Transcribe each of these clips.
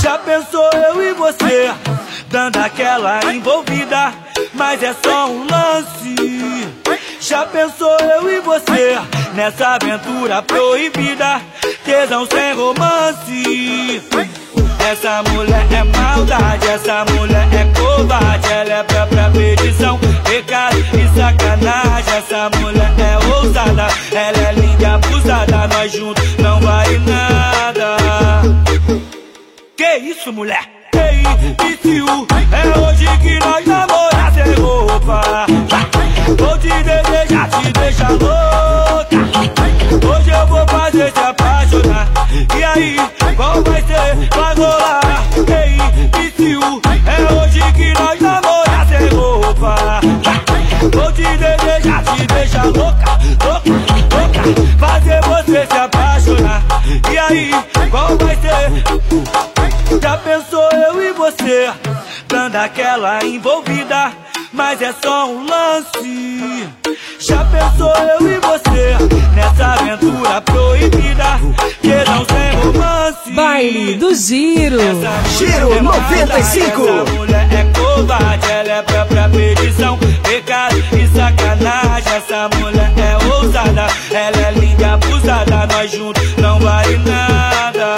Já pensou eu e você, dando aquela envolvida, mas é só um lance. Já pensou eu e você, nessa aventura proibida, tesão sem romance. Essa mulher é maldade, essa mulher é covarde, ela é própria perdição, pecado e sacanagem. Essa mulher é ousada, ela é linda e abusada, nós juntos não vale nada. Que isso, mulher? Ei, Piciu, é hoje que nós namorar sem roupa. Vou te desejar, te deixar louca. Hoje eu vou fazer te apaixonar. E aí, qual vai ser? Vai rolar. Ei, Piciu, é hoje que nós namorar sem roupa. Vou te desejar, te deixar louca, louca, louca. Fazer você se apaixonar. E aí, qual vai ser? Já pensou eu e você, dando aquela envolvida, mas é só um lance. Já pensou eu e você, nessa aventura proibida, que não sem romance. Baile do Giro. Giro 95. Essa mulher é covarde, ela é própria perdição, pecado e sacanagem. Essa mulher é ousada, ela é linda e abusada, nós juntos não vale nada.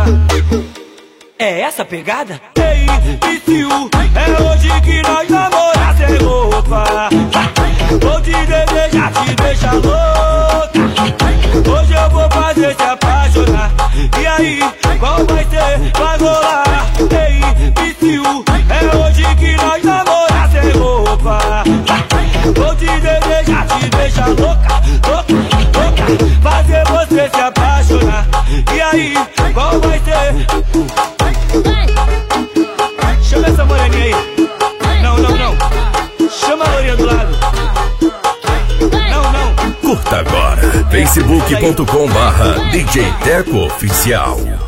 É essa a pegada? Ei, Piciu, é hoje que nós namorar sem roupa. Vou te desejar, te deixar louca. Hoje eu vou fazer te apaixonar. E aí, qual vai ser? Vai rolar. Ei, Piciu, é hoje que nós namorar sem roupa. Vou te desejar, te deixar louca, louca, louca. Fazer você se apaixonar. E aí, qual vai ser? Chama essa moreninha aí. Não, não, não. Chama a loirinha do lado. Não, não. Curta agora facebook.com/DJ Teco Oficial.